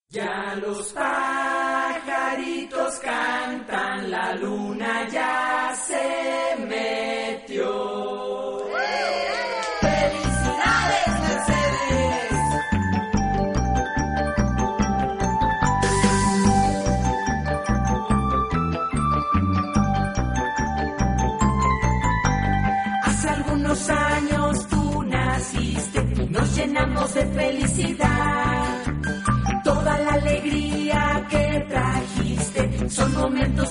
Ya los pajaritos cantan, la luna ya se metió. ¡Felicidades, Mercedes! Hace algunos años tú naciste y nos llenamos de felicidad. Toda la alegría que trajiste son momentos